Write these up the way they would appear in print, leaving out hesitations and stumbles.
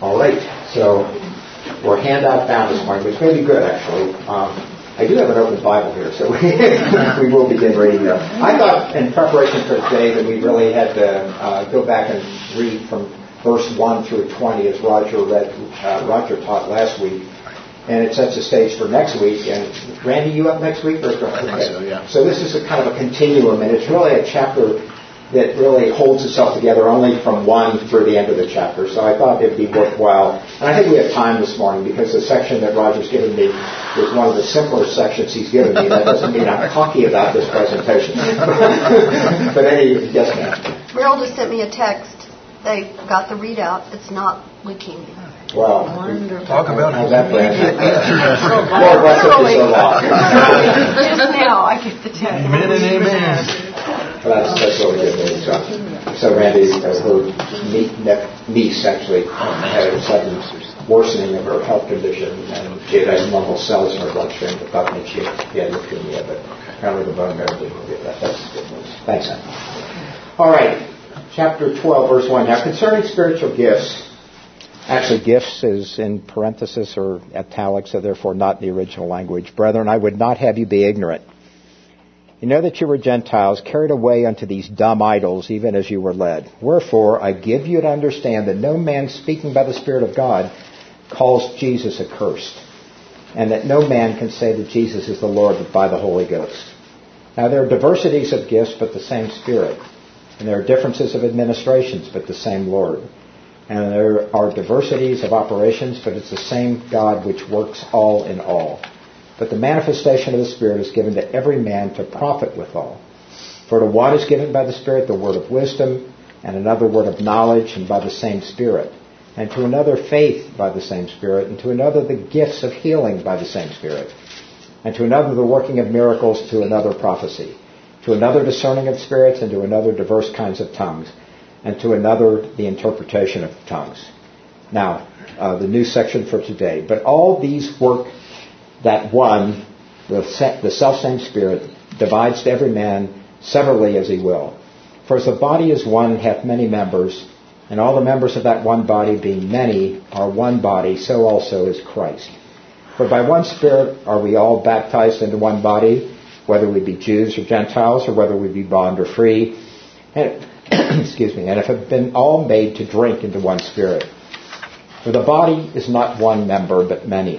All right, so we're handout bound this morning, which may be good, actually. I do have an open Bible here, so we will begin reading there. I thought in preparation for today that we really had to go back and read from verse 1 through 20 as Roger taught last week. And it sets the stage for next week. And Randy, you up next week? I think so, yeah. So this is a kind of a continuum, and it's really a chapter that really holds itself together only from 1 through the end of the chapter. So I thought it would be worthwhile. And I think we have time this morning because the section that Roger's given me is one of the simpler sections he's given me. That doesn't mean I'm cocky about this presentation. But yes, ma'am. Merrill just sent me a text. They got the readout. It's not leukemia. Wow. Wonderful. Talk about how's that for answer? Lord bless us so long. Just now I get the text. Amen and amen. Well, that's really good news. So Randy, her niece actually had a sudden worsening of her health condition, and she had abnormal cells in her bloodstream that thought that she had leukemia, but apparently the bone marrow didn't get that. That's good news. Thanks, Anna. All right, chapter 12, verse 1. Now, concerning spiritual gifts, actually, gifts is in parenthesis or italics, so therefore not in the original language. Brethren, I would not have you be ignorant. You know that you were Gentiles, carried away unto these dumb idols, even as you were led. Wherefore, I give you to understand that no man speaking by the Spirit of God calls Jesus accursed, and that no man can say that Jesus is the Lord but by the Holy Ghost. Now, there are diversities of gifts, but the same Spirit. And there are differences of administrations, but the same Lord. And there are diversities of operations, but it's the same God which works all in all. But the manifestation of the Spirit is given to every man to profit withal. For to one is given by the Spirit the word of wisdom, and another word of knowledge, and by the same Spirit. And to another faith by the same Spirit, and to another the gifts of healing by the same Spirit. And to another the working of miracles, to another prophecy. To another discerning of spirits, and to another diverse kinds of tongues. And to another the interpretation of tongues. Now, the new section for today. But all these work that one, the self-same Spirit, divides to every man severally as he will. For as the body is one, hath many members, and all the members of that one body, being many, are one body, so also is Christ. For by one Spirit are we all baptized into one body, whether we be Jews or Gentiles, or whether we be bond or free, and excuse me, and have been all made to drink into one Spirit. For the body is not one member, but many.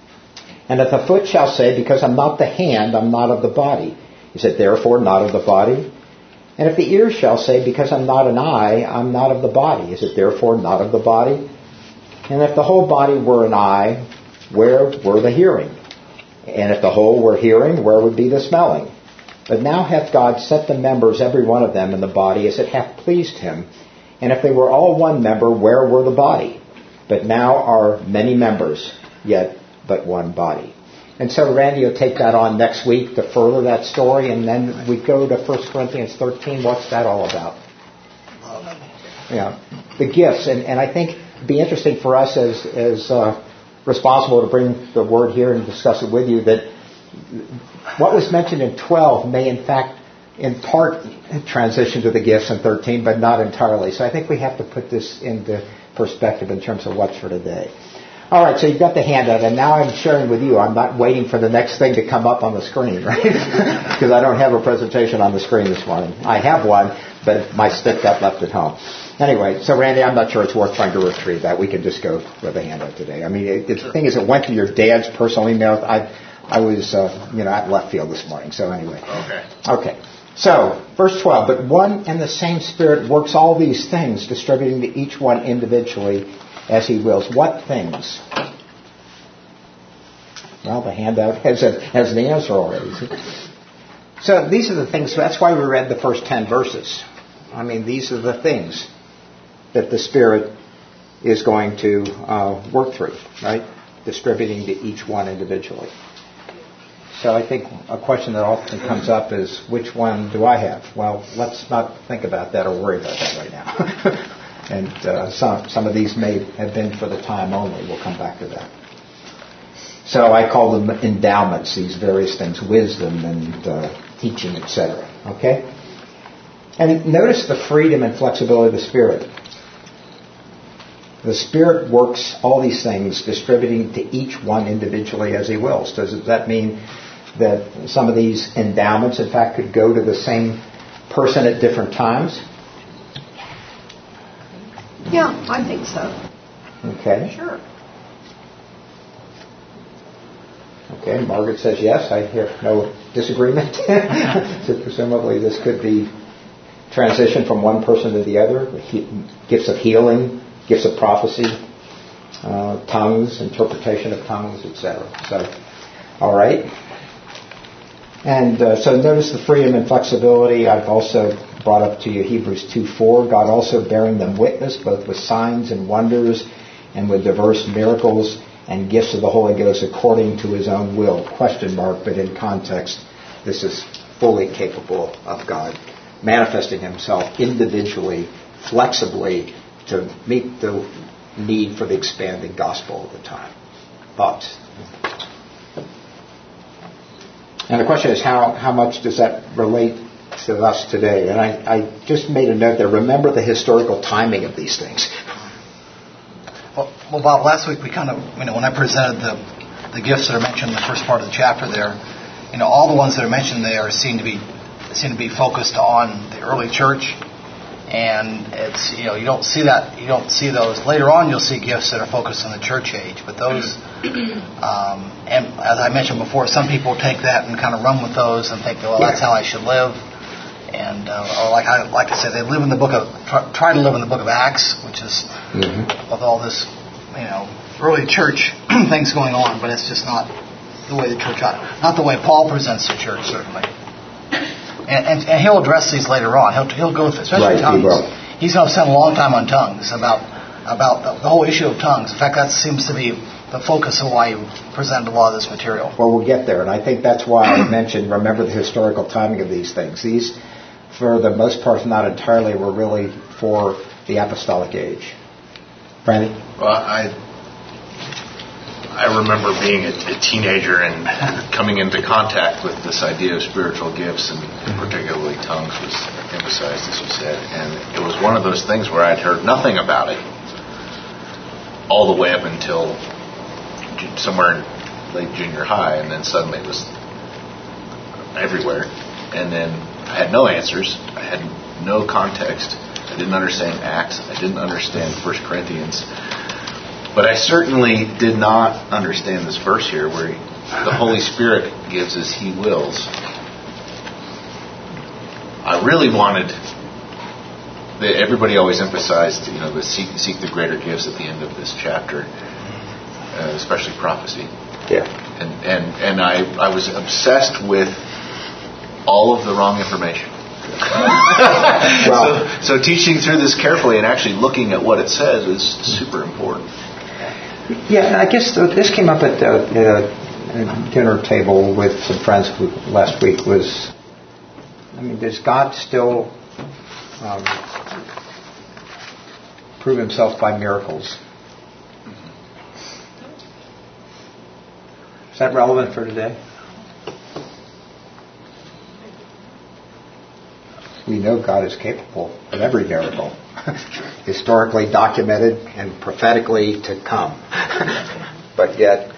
And if the foot shall say, because I'm not the hand, I'm not of the body, is it therefore not of the body? And if the ear shall say, because I'm not an eye, I'm not of the body, is it therefore not of the body? And if the whole body were an eye, where were the hearing? And if the whole were hearing, where would be the smelling? But now hath God set the members, every one of them, in the body as it hath pleased him. And if they were all one member, where were the body? But now are many members, yet but one body. And so Randy will take that on next week to further that story, and then we go to 1 Corinthians 13. What's that all about? Yeah, the gifts. And I think it'd be interesting for us as responsible to bring the word here and discuss it with you, that what was mentioned in 12 may in fact in part transition to the gifts in 13, but not entirely. So I think we have to put this into perspective in terms of what's for today. All right, so you've got the handout, and now I'm sharing with you. I'm not waiting for the next thing to come up on the screen, right? Because I don't have a presentation on the screen this morning. I have one, but my stick got left at home. Anyway, so Randy, I'm not sure it's worth trying to retrieve that. We can just go with the handout today. I mean, the thing is, it went to your dad's personal email. I was, at left field this morning. So anyway. Okay. So, verse 12. But one and the same Spirit works all these things, distributing to each one individually as he wills. What things? Well, the handout has the answer already. So these are the things. That's why we read the first 10 verses. I mean, these are the things that the Spirit is going to work through, right? Distributing to each one individually. So I think a question that often comes up is, which one do I have? Well, let's not think about that or worry about that right now. And some of these may have been for the time only. We'll come back to that. So I call them endowments, these various things, wisdom and teaching, etc. Okay? And notice the freedom and flexibility of the Spirit. The Spirit works all these things, distributing to each one individually as He wills. Does that mean that some of these endowments, in fact, could go to the same person at different times? Yeah, I think so. Okay. Sure. Okay, Margaret says yes. I hear no disagreement. So presumably this could be transition from one person to the other, gifts of healing, gifts of prophecy, tongues, interpretation of tongues, etc. So, all right. And so notice the freedom and flexibility. I've also brought up to you Hebrews 2:4. God also bearing them witness, both with signs and wonders and with diverse miracles and gifts of the Holy Ghost according to His own will. Question mark, but in context, this is fully capable of God manifesting Himself individually, flexibly, to meet the need for the expanding gospel of the time. Thoughts? And the question is, how much does that relate to us today? And I just made a note there. Remember the historical timing of these things. Well, Bob, last week we kind of, when I presented the gifts that are mentioned in the first part of the chapter there, all the ones that are mentioned there seem to be focused on the early church, and it's you don't see those later on. You'll see gifts that are focused on the church age, but those, and as I mentioned before, some people take that and kind of run with those and think, well, that's how I should live, and or like I said, they live in the book of try to live in the book of Acts, which is with all this early church things going on, but it's just not the way the church not the way Paul presents the church, certainly. And he'll address these later on. He'll go through, especially tongues. He's going to spend a long time on tongues, about the whole issue of tongues. In fact, that seems to be the focus of why he presented a lot of this material. Well, we'll get there, and I think that's why I mentioned remember the historical timing of these things. These, for the most part, not entirely, were really for the apostolic age. Brandon? Well, I remember being a teenager and coming into contact with this idea of spiritual gifts, and particularly tongues was emphasized, as you said. And it was one of those things where I'd heard nothing about it all the way up until somewhere in late junior high, and then suddenly it was everywhere. And then I had no answers. I had no context. I didn't understand Acts. I didn't understand 1 Corinthians. But I certainly did not understand this verse here where the Holy Spirit gives as He wills. I really wanted... Everybody always emphasized, the seek the greater gifts at the end of this chapter, especially prophecy. Yeah. And I was obsessed with all of the wrong information. So teaching through this carefully and actually looking at what it says is super important. Yeah, I guess this came up at a dinner table with some friends last week. Does God still prove Himself by miracles? Is that relevant for today? We know God is capable of every miracle, historically documented and prophetically to come. But yet,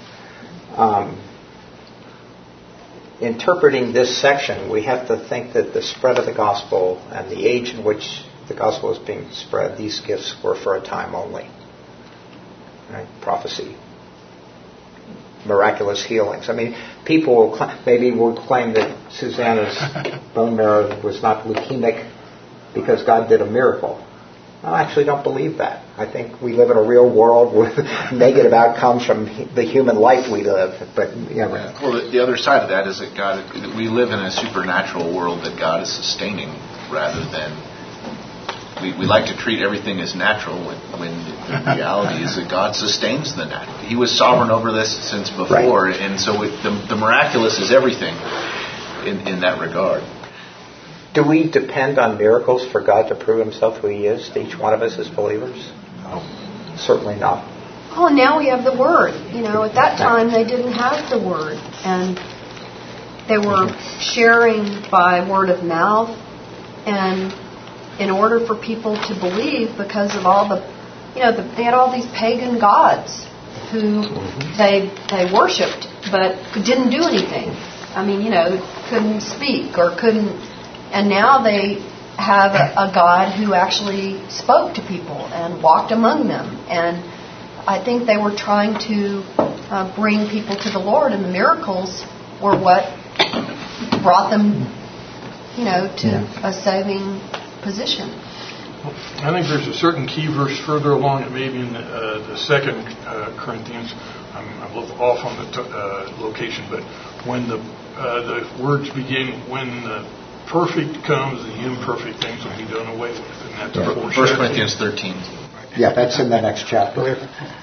interpreting this section, we have to think that the spread of the gospel and the age in which the gospel is being spread, these gifts were for a time only. Right? Prophecy. Miraculous healings. People will claim that Susanna's bone marrow was not leukemic because God did a miracle. I actually don't believe that. I think we live in a real world with negative outcomes from the human life we live. But Well, the other side of that is that we live in a supernatural world that God is sustaining rather than. We like to treat everything as natural when the reality is that God sustains the natural. He was sovereign over this since before, right. And so the miraculous is everything in that regard. Do we depend on miracles for God to prove Himself who He is to each one of us as believers? No, certainly not. Oh, now we have the Word. At that time they didn't have the Word, and they were sharing by word of mouth, and in order for people to believe, because of all the they had all these pagan gods who they worshipped, but didn't do anything. I mean, couldn't speak or couldn't. And now they have a God who actually spoke to people and walked among them. And I think they were trying to bring people to the Lord, and the miracles were what brought them, to a saving position. I think there's a certain key verse further along, maybe in the 2 Corinthians. I'm a little off on the location, but when the words begin, when the perfect comes, the imperfect things will be done away with. And that's 1 Corinthians 13. Yeah, that's in the next chapter.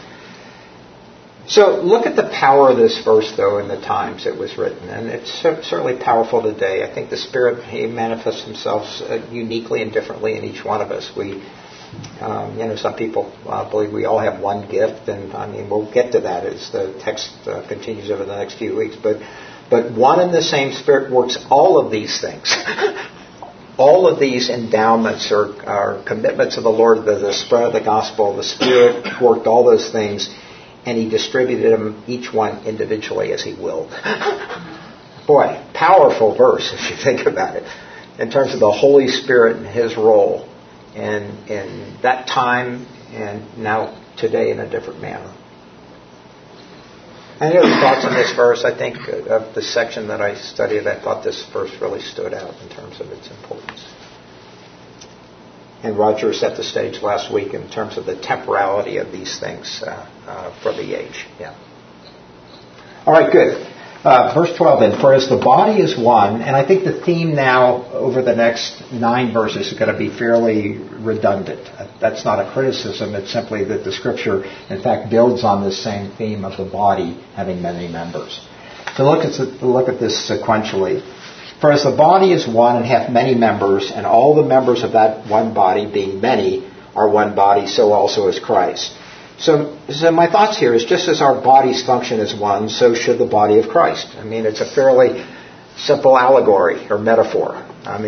So look at the power of this verse, though, in the times it was written. And it's certainly powerful today. I think the Spirit, He manifests Himself uniquely and differently in each one of us. We, some people believe we all have one gift, and we'll get to that as the text continues over the next few weeks. But one and the same Spirit works all of these things. All of these endowments are commitments of the Lord, the spread of the gospel. The Spirit worked all those things, and He distributed them, each one individually, as He willed. Boy, powerful verse if you think about it, in terms of the Holy Spirit and His role in that time and now today in a different manner. Any other thoughts on this verse? I think of the section that I studied, I thought this verse really stood out in terms of its importance. And Roger set the stage last week in terms of the temporality of these things for the age. Yeah. All right, good. Verse 12 then. For as the body is one, and I think the theme now over the next 9 verses is going to be fairly redundant. That's not a criticism. It's simply that the Scripture, in fact, builds on this same theme of the body having many members. So look at this sequentially. For as the body is one and hath many members, and all the members of that one body, being many, are one body, so also is Christ. So my thoughts here is just as our bodies function as one, so should the body of Christ. It's a fairly simple allegory or metaphor.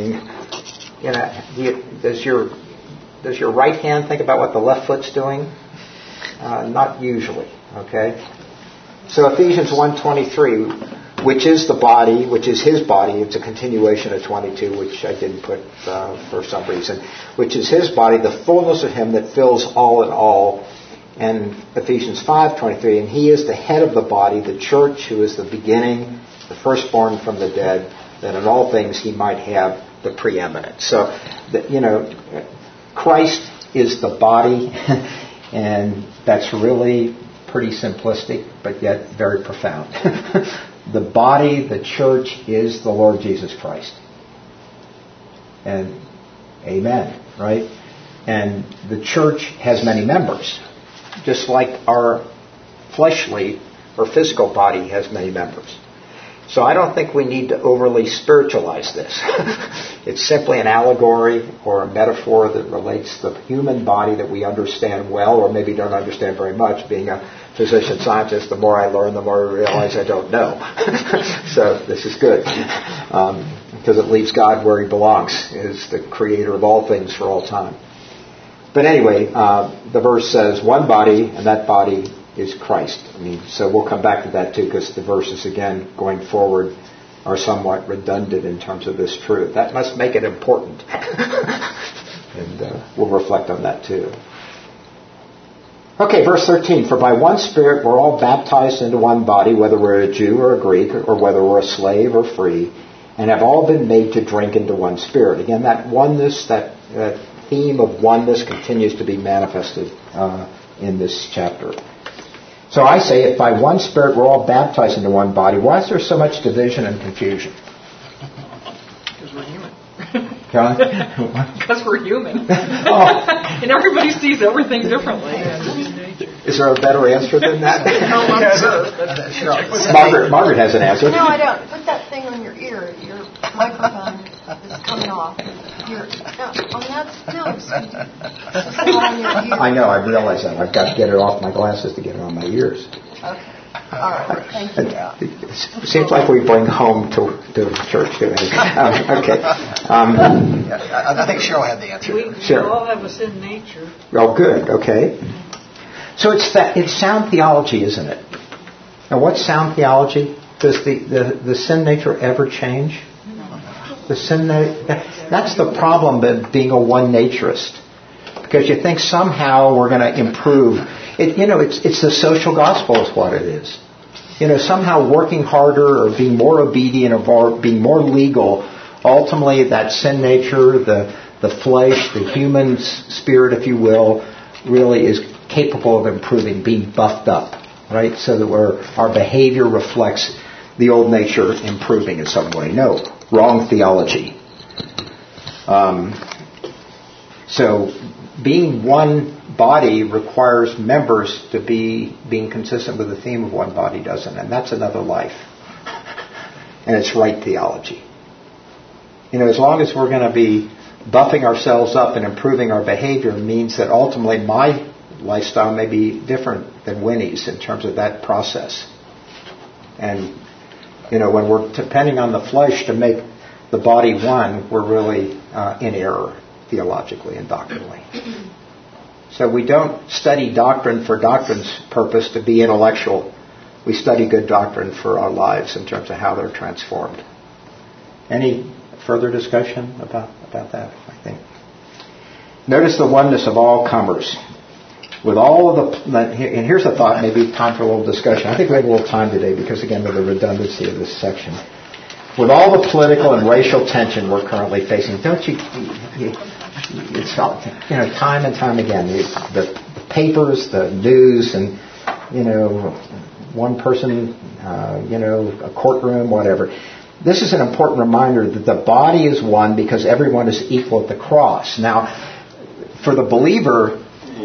Does your right hand think about what the left foot's doing? Not usually. Okay. So Ephesians 1:23, which is the body, which is His body. It's a continuation of 22, which I didn't put for some reason. Which is His body, the fullness of Him that fills all in all. And Ephesians 5:23, and He is the head of the body, the church, who is the beginning, the firstborn from the dead, that in all things He might have the preeminence. So, Christ is the body, and that's really pretty simplistic, but yet very profound. The body, the church, is the Lord Jesus Christ. And amen, right? And the church has many members, just like our fleshly or physical body has many members. So I don't think we need to overly spiritualize this. It's simply an allegory or a metaphor that relates to the human body that we understand well, or maybe don't understand very much. Being a physician scientist, the more I learn, the more I realize I don't know. So this is good, because it leaves God where He belongs, is the creator of all things for all time. But anyway, the verse says one body, and that body is Christ. So we'll come back to that too, because the verses, again, going forward, are somewhat redundant in terms of this truth. That must make it important. And we'll reflect on that too. Okay, verse 13. For by one Spirit we're all baptized into one body, whether we're a Jew or a Greek, or whether we're a slave or free, and have all been made to drink into one Spirit. Again, that oneness, that theme of oneness continues to be manifested in this chapter. So I say, if by one Spirit we're all baptized into one body, why is there so much division and confusion? Because we're human. Because we're human. And everybody sees everything differently. Is there a better answer than that? Margaret has an answer. No, I don't. Put that thing on your ear. Your microphone is coming off. I know, I realize that. I've got to get it off my glasses to get it on my ears. Okay. All right. Thank you. It seems like we bring home to church. Okay. I think Cheryl had the answer. We all have a sin nature. Oh, good. Okay. So it's sound theology, isn't it? Now, what's sound theology? Does the sin nature ever change? The sin that's the problem of being a one-naturist, because you think somehow we're going to improve. It's the social gospel is what it is. Somehow working harder or being more obedient or being more legal, ultimately that sin nature, the flesh, the human spirit, if you will, really is capable of improving, being buffed up, right? So that our behavior reflects the old nature improving in some way. No, wrong theology. So being one body requires members to be being consistent with the theme of one body, doesn't it? And that's another life. And it's right theology. As long as we're going to be buffing ourselves up and improving our behavior means that ultimately my lifestyle may be different than Winnie's in terms of that process. And, when we're depending on the flesh to make the body one, we're really in error theologically and doctrinally. So we don't study doctrine for doctrine's purpose to be intellectual. We study good doctrine for our lives in terms of how they're transformed. Any further discussion about that, I think? Notice the oneness of all comers. With all of and here's a thought, maybe time for a little discussion. I think we have a little time today because, again, of the redundancy of this section. With all the political and racial tension we're currently facing, don't you it's time and time again, the papers, the news, and one person, a courtroom, whatever. This is an important reminder that the body is one because everyone is equal at the cross. Now, for the believer,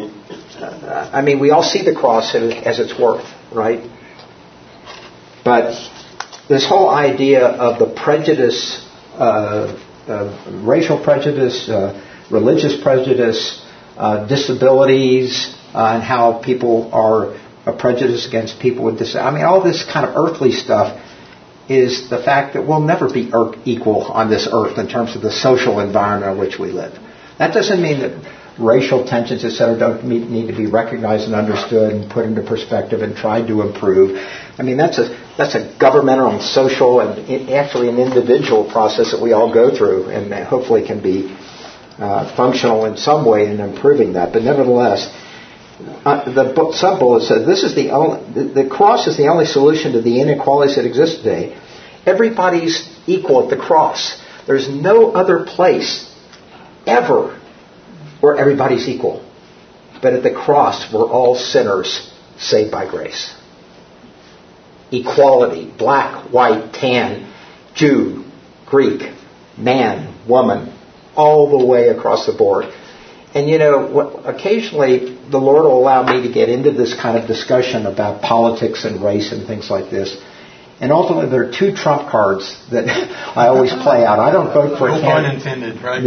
we all see the cross as its worth, right? But this whole idea of the prejudice, racial prejudice, religious prejudice, disabilities, and how people are prejudiced against people with disabilities. All this kind of earthly stuff is the fact that we'll never be equal on this earth in terms of the social environment in which we live. That doesn't mean that racial tensions, etc., don't need to be recognized and understood and put into perspective and tried to improve. That's a governmental and social and actually an individual process that we all go through and hopefully can be functional in some way in improving that. But nevertheless, the sub-bullet says the cross is the only solution to the inequalities that exist today. Everybody's equal at the cross. There's no other place ever where everybody's equal. But at the cross, we're all sinners saved by grace. Equality, black, white, tan, Jew, Greek, man, woman, all the way across the board. And occasionally the Lord will allow me to get into this kind of discussion about politics and race and things like this. And ultimately, there are two trump cards that I always play out. I don't vote for a candidate. No pun intended, right?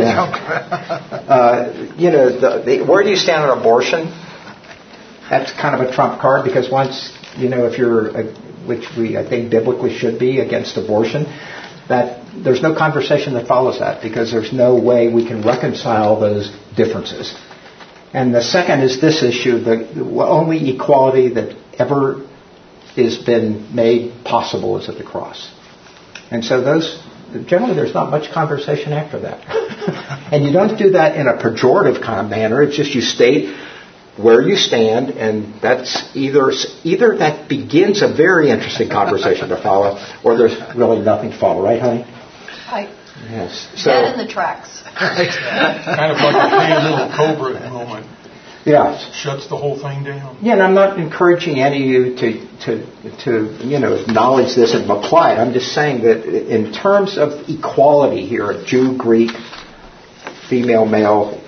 Yeah. Where do you stand on abortion? That's kind of a trump card because once, if you're, which we I think biblically should be against abortion, that there's no conversation that follows that because there's no way we can reconcile those differences. And the second is this issue: the only equality that ever has been made possible is at the cross. And so generally there's not much conversation after that. And you don't do that in a pejorative kind of manner. It's just you state where you stand, and that's either that begins a very interesting conversation to follow, or there's really nothing to follow. Right, honey? Right. Yes. Dead in the tracks. Kind of like a hey little cobra moment. Yeah. Shuts the whole thing down. Yeah, and I'm not encouraging any of you to acknowledge this and apply it. I'm just saying that in terms of equality here, Jew, Greek, female, male,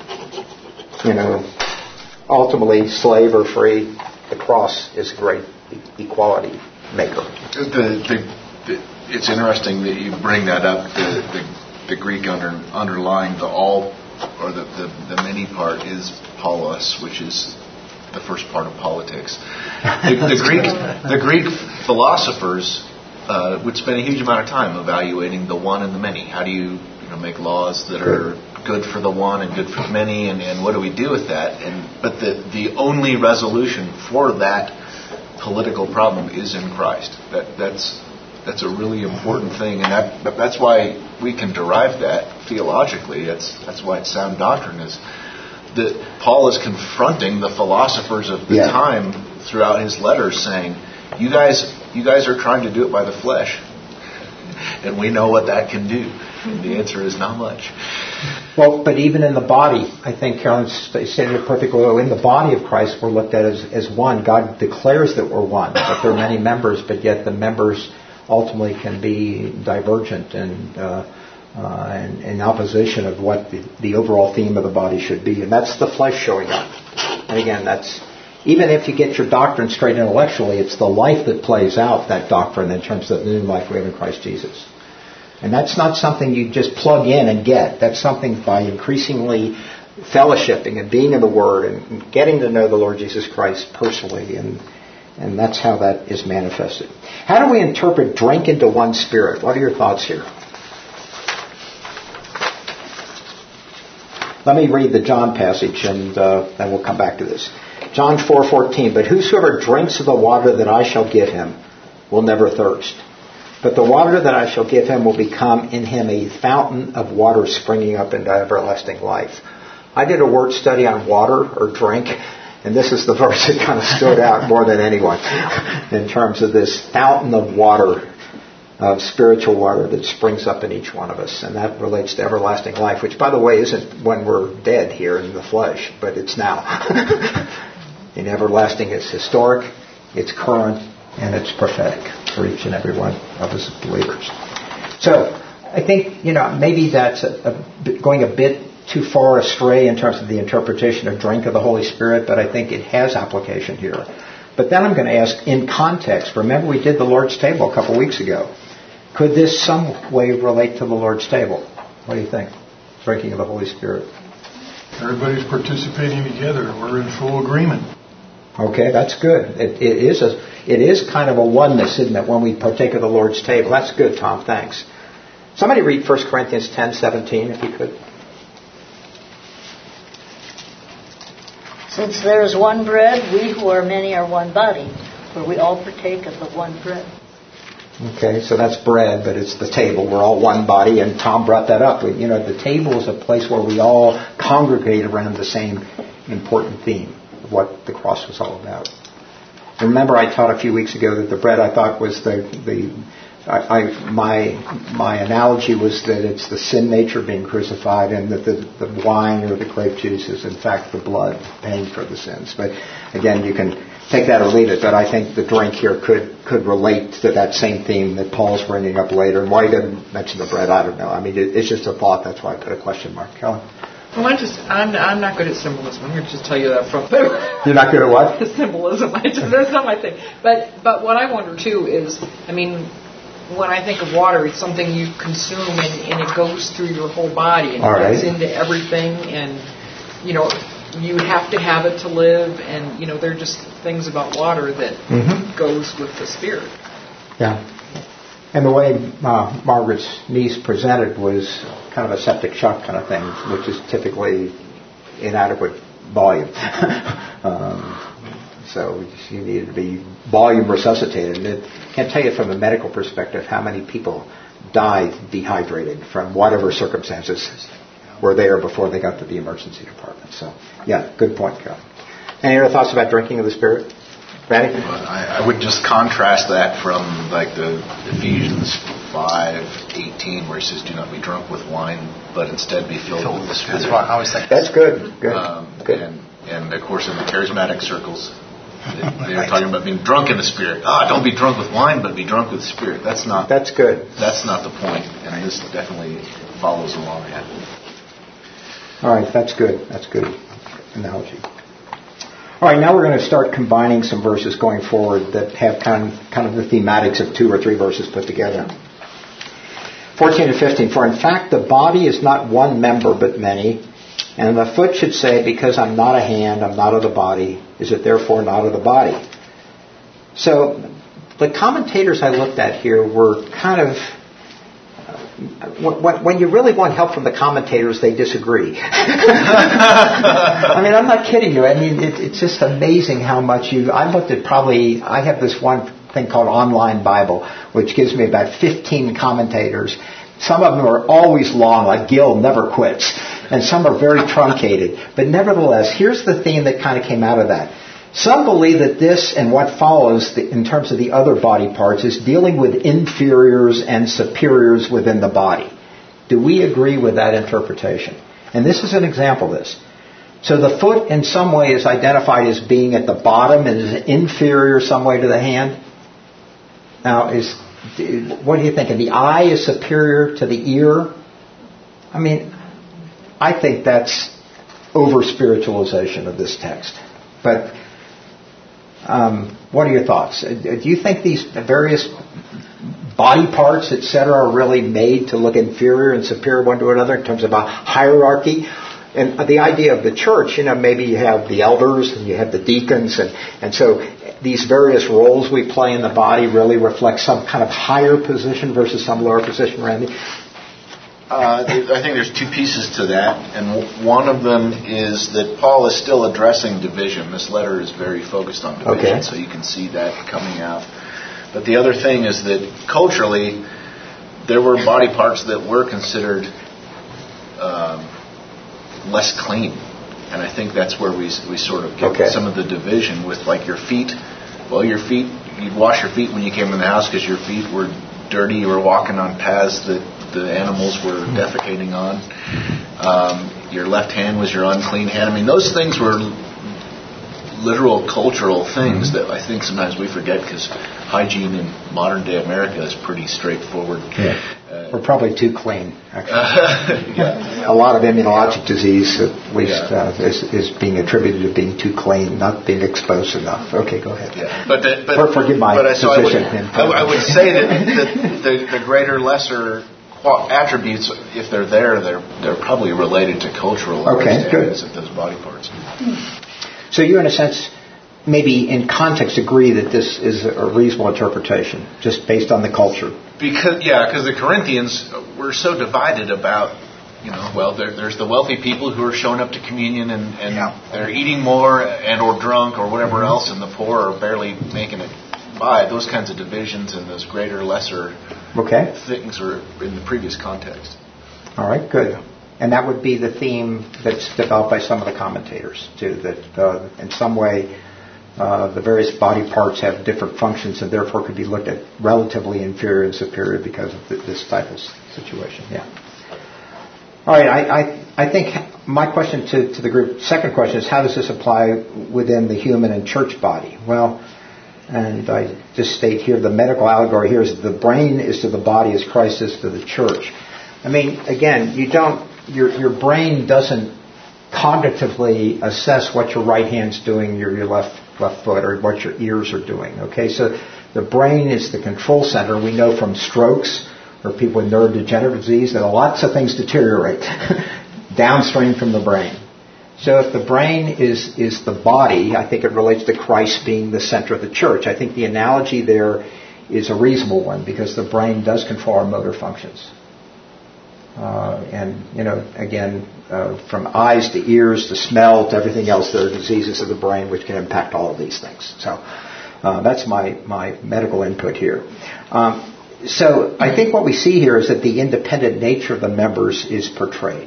ultimately slave or free, the cross is a great equality maker. It's interesting that you bring that up. The Greek underlying the all or the many part is polos, which is the first part of politics. The Greek philosophers would spend a huge amount of time evaluating the one and the many. How do you make laws that are good for the one and good for the many, and what do we do with that? But the only resolution for that political problem is in Christ. That's a really important thing, and that's why we can derive that theologically. That's why it's sound doctrine. Is that Paul is confronting the philosophers of the time throughout his letters, saying, "You guys are trying to do it by the flesh, and we know what that can do." And the answer is not much. Well, but even in the body, I think Carolyn stated it perfectly well. In the body of Christ, we're looked at as one. God declares that we're one, that there are many members, but yet the members ultimately can be divergent and in opposition of what the overall theme of the body should be. And that's the flesh showing up. And again, that's even if you get your doctrine straight intellectually, it's the life that plays out that doctrine in terms of the new life we have in Christ Jesus. And that's not something you just plug in and get. That's something by increasingly fellowshipping and being in the Word and getting to know the Lord Jesus Christ personally. And that's how that is manifested. How do we interpret drink into one spirit? What are your thoughts here? Let me read the John passage and then we'll come back to this. John 4:14, "But whosoever drinks of the water that I shall give him will never thirst. But the water that I shall give him will become in him a fountain of water springing up into everlasting life." I did a word study on water or drink, and this is the verse that kind of stood out more than anyone in terms of this fountain of water, of spiritual water that springs up in each one of us. And that relates to everlasting life, which, by the way, isn't when we're dead here in the flesh, but it's now. And everlasting is historic, it's current, and it's prophetic for each and every one of us believers. So, I think, maybe that's going a bit too far astray in terms of the interpretation of drink of the Holy Spirit, but I think it has application here. But then I'm going to ask, in context, remember we did the Lord's table a couple weeks ago. Could this some way relate to the Lord's table? What do you think? Drinking of the Holy Spirit. Everybody's participating together. We're in full agreement. Okay, that's good. It is kind of a oneness, isn't it, when we partake of the Lord's table? That's good, Tom. Thanks. Somebody read 1 Corinthians 10:17, if you could. "Since there is one bread, we who are many are one body, for we all partake of the one bread." Okay, so that's bread, but it's the table. We're all one body, and Tom brought that up. The table is a place where we all congregate around the same important theme of what the cross was all about. Remember, I taught a few weeks ago that the bread I thought was my analogy was that it's the sin nature being crucified, and that the wine or the grape juice is in fact the blood paying for the sins. But again, you can take that or leave it, but I think the drink here could relate to that same theme that Paul's bringing up later. And why he didn't mention the bread, I don't know. I mean, it's just a thought. That's why I put a question mark. Helen? Well, I'm not good at symbolism. I'm going to just tell you that from You're not good at what? Symbolism. That's not my thing. But what I wonder too is, when I think of water, it's something you consume and it goes through your whole body and it gets into everything, and you have to have it to live, and there are just things about water that goes with the Spirit. Yeah. And the way Margaret's niece presented was kind of a septic shock kind of thing, which is typically inadequate volume. So she needed to be volume resuscitated. And I can't tell you from a medical perspective how many people died dehydrated from whatever circumstances were there before they got to the emergency department. So, yeah, good point, Carol. Any other thoughts about drinking of the Spirit? Randy? I would just contrast that from like the Ephesians 5:18, where he says, "Do not be drunk with wine, but instead be filled with the Spirit." That's what I was thinking. That's good. Good. Good. And of course, in the charismatic circles, they were talking about being drunk in the Spirit. Don't be drunk with wine, but be drunk with the Spirit. That's good. That's not the point, and this definitely follows along that. All right, that's good. That's good analogy. All right, now we're going to start combining some verses going forward that have kind of the thematics of 2 or 3 verses put together. 14 and 15. "For in fact, the body is not one member, but many. And the foot should say, because I'm not a hand, I'm not of the body. Is it therefore not of the body? So the commentators I looked at here were kind of, when you really want help from the commentators, they disagree. I mean, I'm not kidding you. I mean, it's just amazing how much I looked at I have this one thing called Online Bible, which gives me about 15 commentators. Some of them are always long, like Gill never quits. And some are very truncated. But nevertheless, here's the theme that kind of came out of that. Some believe that this and what follows in terms of the other body parts is dealing with inferiors and superiors within the body. Do we agree with that interpretation? And this is an example of this. So the foot in some way is identified as being at the bottom and is inferior some way to the hand. Now, what do you think? And the eye is superior to the ear? I mean, I think that's over-spiritualization of this text. But what are your thoughts? Do you think these various body parts, etc., are really made to look inferior and superior one to another in terms of a hierarchy? And the idea of the church, maybe you have the elders and you have the deacons, and so these various roles we play in the body really reflect some kind of higher position versus some lower position, Randy? I think there's two pieces to that, and one of them is that Paul is still addressing division. This letter is very focused on division, so you can see that coming out. But the other thing is that culturally, there were body parts that were considered less clean. And I think that's where we sort of get some of the division with, like, your feet. Well, your feet, you'd wash your feet when you came in the house because your feet were dirty. You were walking on paths that the animals were defecating on. Your left hand was your unclean hand. I mean, those things were literal cultural things that I think sometimes we forget because hygiene in modern day America is pretty straightforward. Yeah. We're probably too clean, actually. A lot of immunologic disease, at least, is being attributed to being too clean, not being exposed enough. Okay, go ahead. Yeah. Forgive my position. I would say that the greater, lesser attributes, if they're there, they're probably related to cultural understandings of those body parts. So you, in a sense, maybe in context agree that this is a reasonable interpretation, just based on the culture. Because the Corinthians were so divided about, there's the wealthy people who are showing up to communion and they're eating more and or drunk or whatever else, and the poor are barely making it by. Those kinds of divisions and those greater, lesser things are in the previous context. All right, good. And that would be the theme that's developed by some of the commentators, too, that in some way the various body parts have different functions and therefore could be looked at relatively inferior and superior because of this type of situation. Yeah. All right, I think my question to the group, second question is, how does this apply within the human and church body? Well, and I just state here, the medical allegory here is the brain is to the body as Christ is to the church. I mean, again, your brain doesn't cognitively assess what your right hand's doing, your left foot, or what your ears are doing. Okay, so the brain is the control center. We know from strokes or people with neurodegenerative disease that lots of things deteriorate downstream from the brain. So if the brain is the body, I think it relates to Christ being the center of the church. I think the analogy there is a reasonable one because the brain does control our motor functions. From eyes to ears to smell to everything else, there are diseases of the brain which can impact all of these things. So that's my medical input here. So I think what we see here is that the independent nature of the members is portrayed.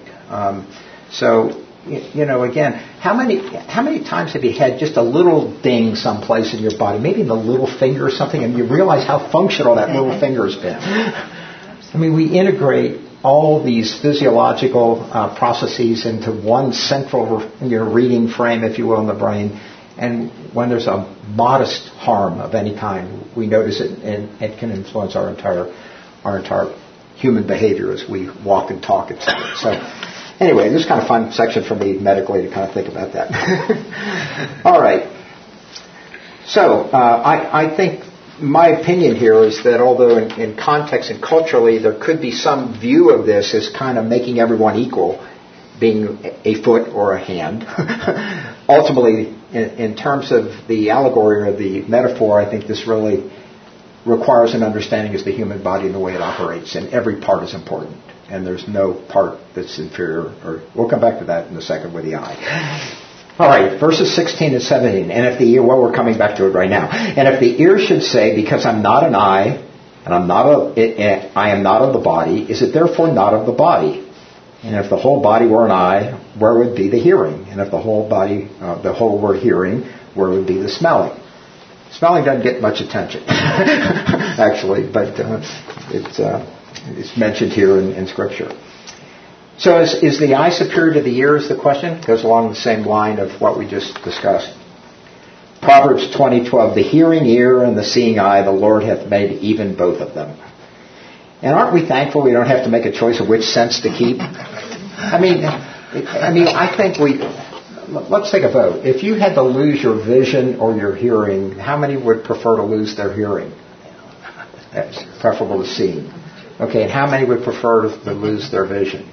Again, how many times have you had just a little ding someplace in your body, maybe in the little finger or something, and you realize how functional that little finger has been? I mean, we integrate all these physiological processes into one central reading frame, if you will, in the brain. And when there's a modest harm of any kind, we notice it, and it can influence our entire human behavior as we walk and talk, etc. So, anyway, this is kind of fun section for me medically to kind of think about that. All right. So, I think my opinion here is that although in context and culturally there could be some view of this as kind of making everyone equal, being a foot or a hand. Ultimately, in terms of the allegory or the metaphor, I think this really requires an understanding of the human body and the way it operates, and every part is important, and there's no part that's inferior. Or we'll come back to that in a second with the eye. All right, verses 16 and 17. And if the ear, well, we're coming back to it right now. And if the ear should say, because I'm not an eye, and I am not of the body, is it therefore not of the body? And if the whole body were an eye, where would be the hearing? And if the whole body, the whole were hearing, where would be the smelling? Smelling doesn't get much attention, actually, but it's mentioned here in Scripture. So is the eye superior to the ear is the question? It goes along the same line of what we just discussed. Proverbs 20:12, the hearing ear and the seeing eye, the Lord hath made even both of them. And aren't we thankful we don't have to make a choice of which sense to keep? I mean, I think let's take a vote. If you had to lose your vision or your hearing, how many would prefer to lose their hearing? That's preferable to seeing. Okay, and how many would prefer to lose their vision?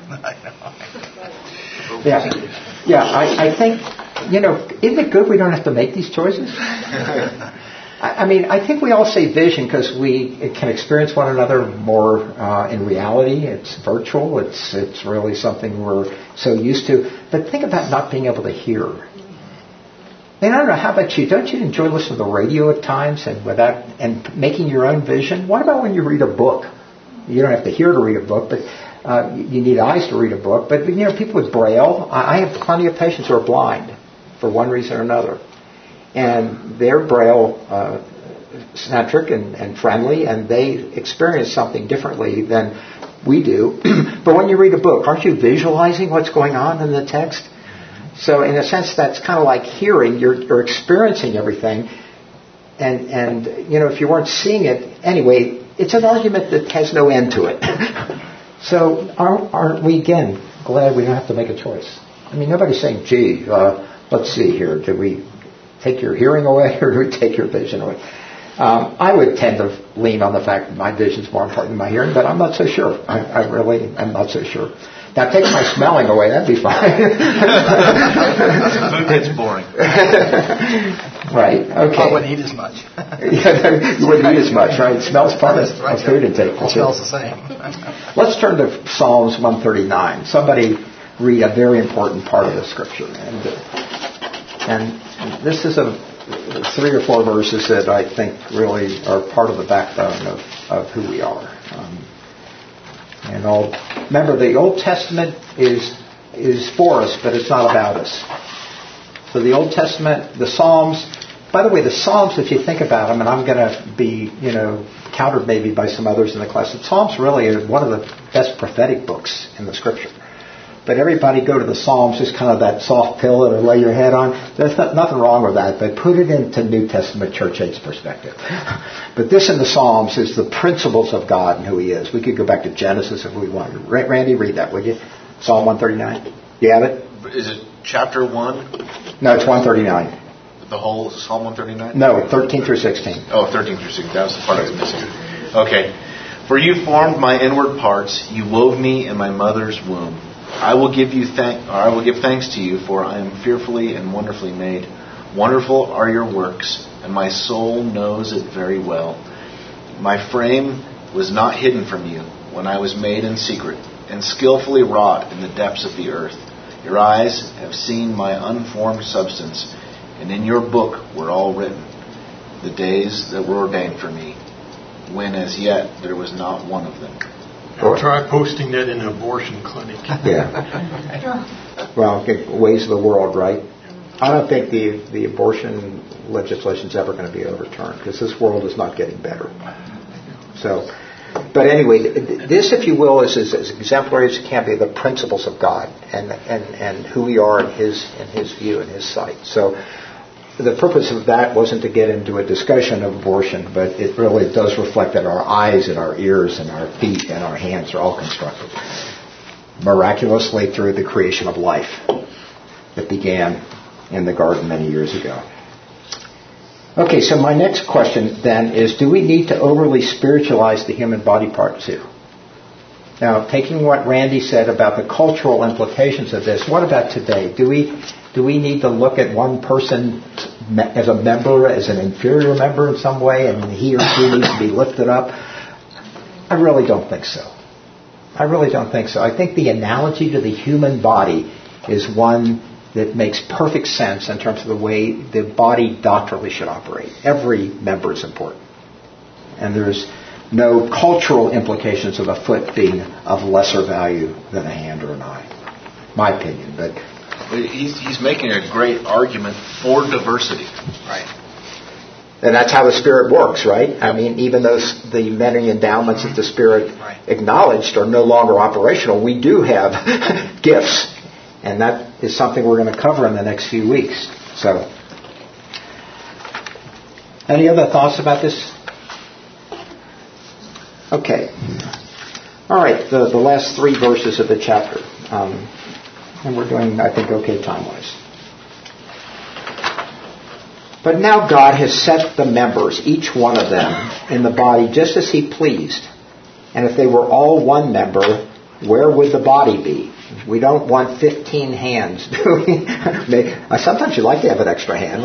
Yeah, I think, isn't it good we don't have to make these choices? I think we all say vision because we can experience one another more in reality. It's virtual. It's really something we're so used to. But think about not being able to hear. I don't know, how about you? Don't you enjoy listening to the radio at times and making your own vision? What about when you read a book? You don't have to hear to read a book, but you need eyes to read a book. But, people with Braille, I have plenty of patients who are blind for one reason or another. And they're Braille centric and friendly, and they experience something differently than we do. But when you read a book, aren't you visualizing what's going on in the text? So in a sense, that's kind of like hearing. You're experiencing everything. And if you weren't seeing it, anyway, it's an argument that has no end to it. So aren't we, again, glad we don't have to make a choice? Nobody's saying, gee, let's see here. Do we take your hearing away or do we take your vision away? I would tend to lean on the fact that my vision's more important than my hearing, but I'm not so sure. I really am not so sure. Now, take my smelling away, that'd be fine. Food gets boring. Right, okay. I wouldn't eat as much. You wouldn't eat as much, right? It smells part of food intake. It smells the same. Let's turn to Psalms 139. Somebody read a very important part of the Scripture. And this is 3 or 4 verses that I think really are part of the backbone of who we are. Remember, the Old Testament is for us, but it's not about us. So the Old Testament, the Psalms, by the way, the Psalms, if you think about them, and I'm going to be, countered maybe by some others in the class, the Psalms really are one of the best prophetic books in the Scripture. But everybody go to the Psalms as kind of that soft pillow to lay your head on. There's nothing wrong with that, but put it into New Testament church age perspective. But this in the Psalms is the principles of God and who He is. We could go back to Genesis if we want. Randy, read that, would you? Psalm 139. You have it? Is it chapter 1? No, it's 139. The whole Psalm 139? No, 13 through 16. Oh, 13 through 16. That was the part I was missing. Okay. For you formed my inward parts. You wove me in my mother's womb. I will give thanks to you, for I am fearfully and wonderfully made. Wonderful are your works, and my soul knows it very well. My frame was not hidden from you when I was made in secret, and skillfully wrought in the depths of the earth. Your eyes have seen my unformed substance, and in your book were all written, the days that were ordained for me, when as yet there was not one of them. Try posting that in an abortion clinic. Yeah. Well, ways of the world, right? I don't think the abortion legislation is ever going to be overturned because this world is not getting better. So, but anyway, this, if you will, is as exemplary as it can be the principles of God and who we are in His view, in His sight. So, the purpose of that wasn't to get into a discussion of abortion, but it really does reflect that our eyes and our ears and our feet and our hands are all constructed miraculously through the creation of life that began in the garden many years ago. Okay, so my next question then is, do we need to overly spiritualize the human body part too? Now, taking what Randy said about the cultural implications of this, what about today? Do we need to look at one person as a member, as an inferior member in some way, and he or she needs to be lifted up? I really don't think so. I really don't think so. I think the analogy to the human body is one that makes perfect sense in terms of the way the body doctrinally should operate. Every member is important. And there's no cultural implications of a foot being of lesser value than a hand or an eye. My opinion, but he's making a great argument for diversity. Right. And that's how the Spirit works, right? I mean, even though the many endowments that the Spirit acknowledged are no longer operational, we do have gifts. And that is something we're going to cover in the next few weeks. So, any other thoughts about this? Okay. All right, the last 3 verses of the chapter. And we're doing, I think, okay time-wise. But now God has set the members, each one of them, in the body just as He pleased. And if they were all one member, where would the body be? We don't want 15 hands, do we? Sometimes you like to have an extra hand.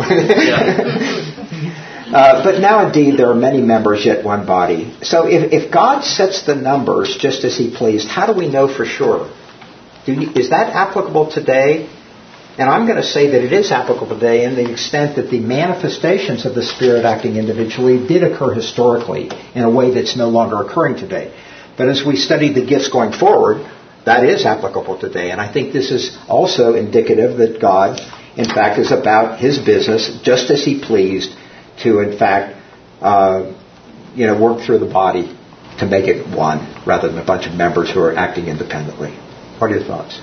But now indeed there are many members, yet one body. So if God sets the numbers just as He pleased, how do we know for sure? Is that applicable today? And I'm going to say that it is applicable today in the extent that the manifestations of the Spirit acting individually did occur historically in a way that's no longer occurring today. But as we study the gifts going forward, that is applicable today. And I think this is also indicative that God, in fact, is about His business just as He pleased to, in fact, work through the body to make it one rather than a bunch of members who are acting independently. What are your thoughts?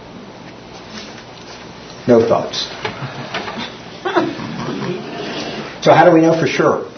No thoughts. So how do we know for sure?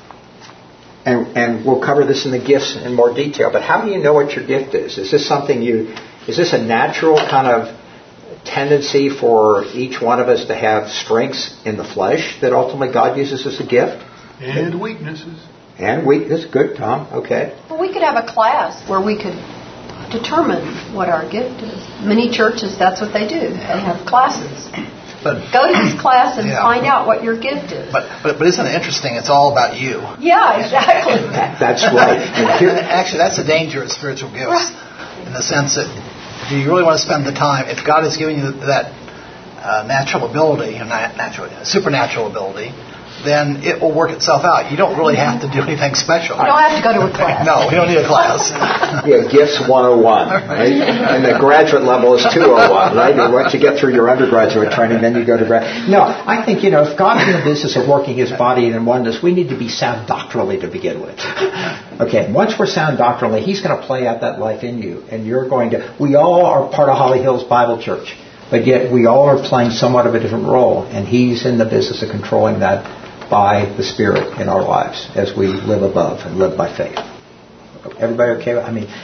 And we'll cover this in the gifts in more detail. But how do you know what your gift is? Is this something is this a natural kind of tendency for each one of us to have strengths in the flesh that ultimately God uses as a gift? And weaknesses. And weakness. Good, Tom. Okay. Well, we could have a class where we could determine what our gift is. Many churches, that's what they do. They have classes. But go to this class and find out what your gift is. But isn't it interesting? It's all about you. Yeah, exactly. That's right. Actually, that's the danger of spiritual gifts, in the sense that do you really want to spend the time? If God is giving you that natural ability, supernatural ability, then it will work itself out. You don't really have to do anything special. You don't have to go to a class. No, we don't need a class. Yeah, Gifts 101, right? And the graduate level is 201, right? Once you get through your undergraduate training, then you go to grad. No, I think, if God's in the business of working His body in oneness, we need to be sound doctrinally to begin with. Okay, once we're sound doctrinally, He's going to play out that life in you. And we all are part of Holly Hills Bible Church, but yet we all are playing somewhat of a different role. And He's in the business of controlling that by the Spirit in our lives as we live above and live by faith. Everybody okay?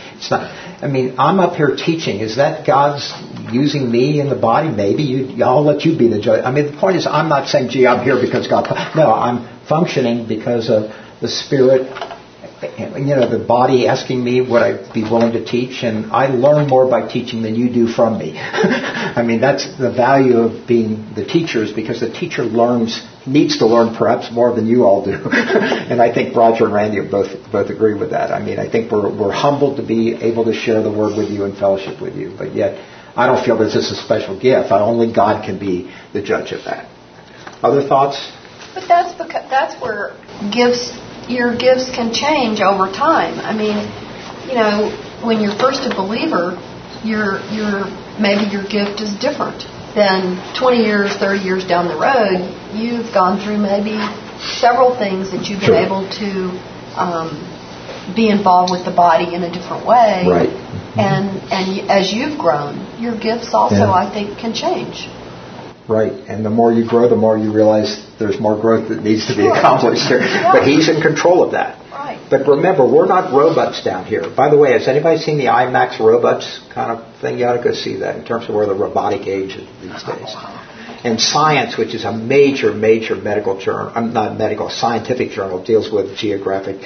I'm up here teaching. Is that God's using me in the body? Maybe. I'll let you be the judge. The point is, I'm not saying, gee, I'm here because God... No, I'm functioning because of the Spirit, the body asking me would I be willing to teach, and I learn more by teaching than you do from me. That's the value of being the teachers, because the teacher needs to learn perhaps more than you all do. And I think Roger and Randy both agree with that. I think we're humbled to be able to share the Word with you and fellowship with you, but yet I don't feel this is a special gift. Only God can be the judge of that. Other thoughts? But that's where your gifts can change over time. When you're first a believer, maybe your gift is different. Then 20 years, 30 years down the road, you've gone through maybe several things that you've been able to be involved with the body in a different way. Right. And as you've grown, your gifts also, I think, can change. Right. And the more you grow, the more you realize there's more growth that needs to be accomplished here. But He's in control of that. Right. But remember, we're not robots down here. By the way, has anybody seen the IMAX robots kind of thing? You ought to go see that in terms of where the robotic age is these days. And Science, which is a major medical journal, scientific journal, deals with geographic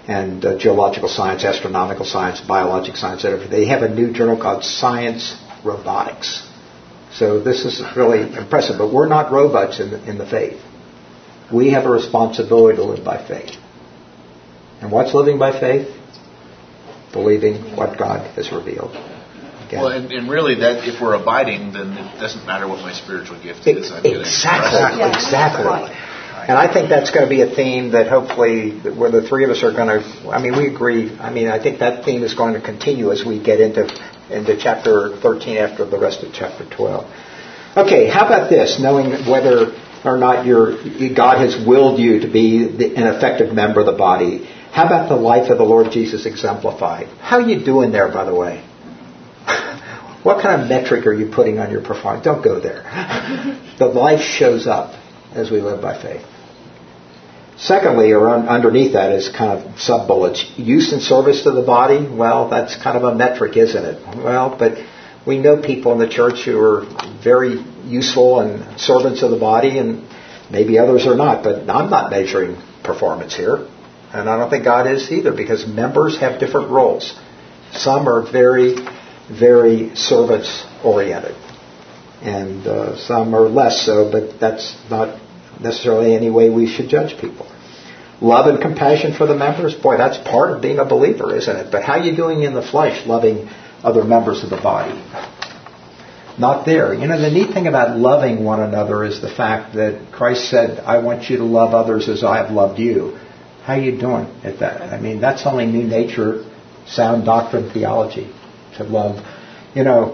and geological science, astronomical science, biological science, etc. They have a new journal called Science Robotics. So this is really impressive. But we're not robots in the faith. We have a responsibility to live by faith. And what's living by faith? Believing what God has revealed. Again. Well, and really, that if we're abiding, then it doesn't matter what my spiritual gift is. Exactly. And I think that's going to be a theme that hopefully, where the three of us are going to, I mean, we agree. I mean, I think that theme is going to continue as we get into chapter 13 after the rest of chapter 12. Okay, how about this? Knowing whether or not God has willed you to be an effective member of the body. How about the life of the Lord Jesus exemplified? How are you doing there, by the way? What kind of metric are you putting on your performance? Don't go there. The life shows up as we live by faith. Secondly, or underneath that is kind of sub-bullets. Use and service to the body. Well, that's kind of a metric, isn't it? Well, but we know people in the church who are very useful and servants of the body, and maybe others are not. But I'm not measuring performance here. And I don't think God is either, because members have different roles. Some are very, very service-oriented. And some are less so, but that's not necessarily any way we should judge people. Love and compassion for the members, boy, that's part of being a believer, isn't it? But how are you doing in the flesh, loving other members of the body? Not there. You know, the neat thing about loving one another is the fact that Christ said, I want you to love others as I have loved you. How are you doing at that? I mean, that's only new nature, sound doctrine, theology, to love. You know,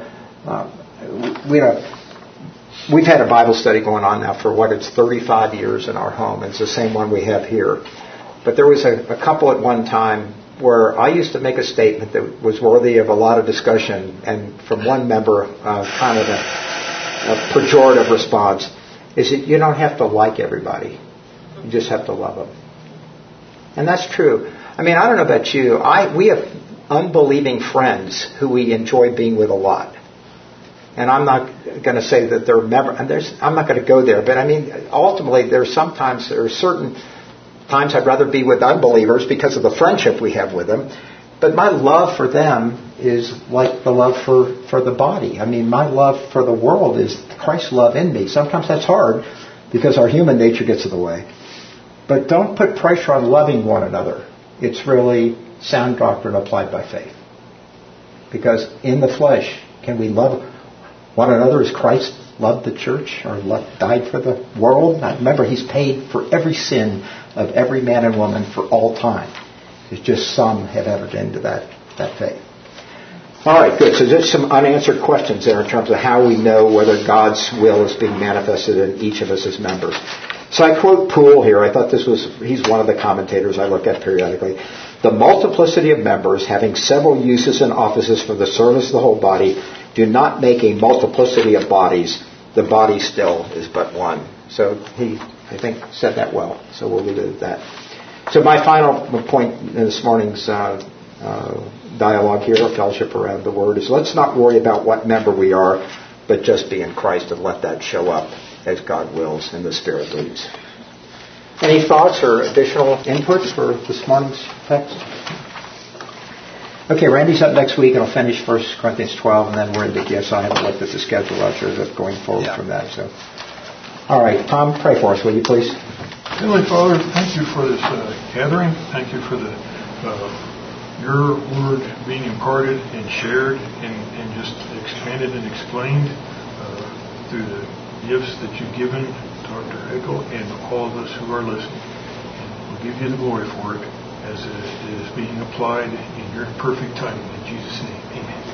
we've had a Bible study going on now for it's 35 years in our home. It's the same one we have here. But there was a couple at one time where I used to make a statement that was worthy of a lot of discussion, and from one member, kind of a pejorative response, is that you don't have to like everybody. You just have to love them. And that's true. I mean, I don't know about you. We have unbelieving friends who we enjoy being with a lot. And I'm not going to say that they're I'm not going to go there. But I mean, ultimately, there are certain times I'd rather be with unbelievers because of the friendship we have with them. But my love for them is like the love for the body. I mean, my love for the world is Christ's love in me. Sometimes that's hard because our human nature gets in the way. But don't put pressure on loving one another. It's really sound doctrine applied by faith. Because in the flesh, can we love one another as Christ loved the church or died for the world? Now, remember, He's paid for every sin of every man and woman for all time. It's just some have entered into that faith. All right, good. So there's some unanswered questions there in terms of how we know whether God's will is being manifested in each of us as members. So I quote Poole here. I thought he's one of the commentators I look at periodically. The multiplicity of members having several uses and offices for the service of the whole body do not make a multiplicity of bodies. The body still is but one. So he, I think, said that well. So we'll leave it at that. So my final point in this morning's dialogue here, fellowship around the Word, is let's not worry about what member we are, but just be in Christ and let that show up as God wills and the Spirit leads. Any thoughts or additional inputs for this morning's text? Okay, Randy's up next week, and I'll finish 1 Corinthians 12, and then we're into gifts. I haven't looked at the schedule out there going forward from that. So, all right, Tom, pray for us, will you please? Heavenly Father, thank you for this gathering. Thank you for your word being imparted and shared and just expanded and explained through the gifts that you've given Dr. Eckel and all of us who are listening. And we'll give you the glory for it as it is being applied in your perfect timing. In Jesus' name, amen.